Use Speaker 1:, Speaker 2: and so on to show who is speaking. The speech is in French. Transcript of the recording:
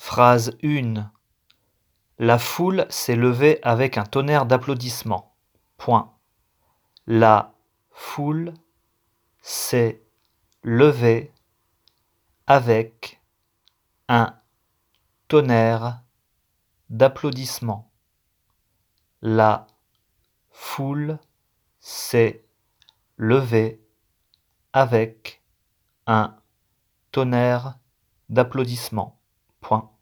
Speaker 1: Phrase 1. La foule s'est levée avec un tonnerre d'applaudissements. Point. La foule s'est levée avec un tonnerre d'applaudissements. La foule s'est levée avec un tonnerre d'applaudissements. Point.